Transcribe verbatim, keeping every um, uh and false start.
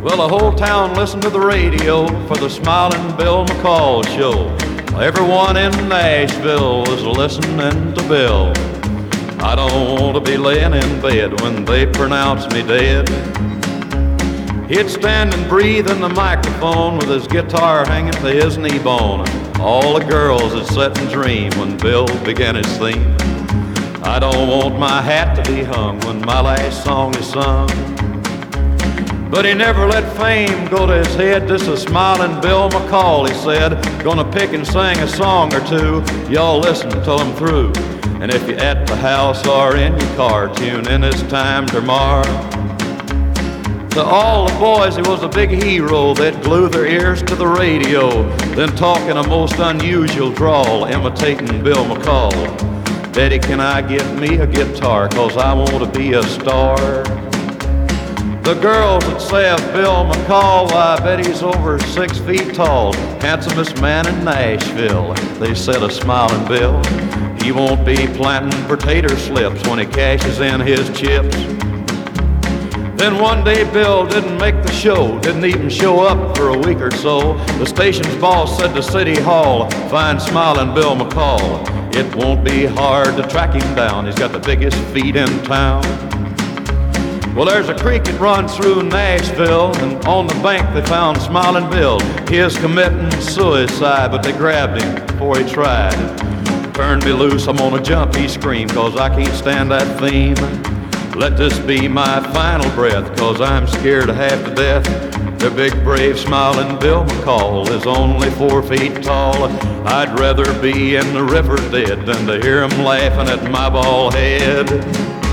Well, the whole town listened to the radio for the Smiling Bill McCall show. Everyone in Nashville was listening to Bill. I don't want to be laying in bed when they pronounce me dead. He'd stand and breathe in the microphone with his guitar hanging to his knee bone. All the girls would sit and dream when Bill began his theme. I don't want my hat to be hung when my last song is sung. But he never let fame go to his head. This is Smiling Bill McCall, he said. Gonna pick and sing a song or two. Y'all listen till I'm through. And if you're at the house or in your car, tune in this time tomorrow. To all the boys, he was a big hero. They'd glue their ears to the radio, then talk in a most unusual drawl, imitating Bill McCall. Betty, can I get me a guitar, 'cause I want to be a star? The girls would say of Bill McCall, why, I bet he's over six feet tall, handsomest man in Nashville. They said of Smiling Bill, he won't be planting potato slips when he cashes in his chips. Then one day Bill didn't make the show, didn't even show up for a week or so. The station's boss said to City Hall, find Smiling Bill McCall. It won't be hard to track him down, he's got the biggest feet in town. Well, there's a creek that runs through Nashville, and on the bank they found Smiling Bill. He is committing suicide, but they grabbed him before he tried. Turn me loose, I'm gonna jump, he screamed, 'cause I can't stand that theme. Let this be my final breath, 'cause I'm scared half to death. The big brave Smiling Bill McCall is only four feet tall. I'd rather be in the river dead than to hear him laughing at my bald head.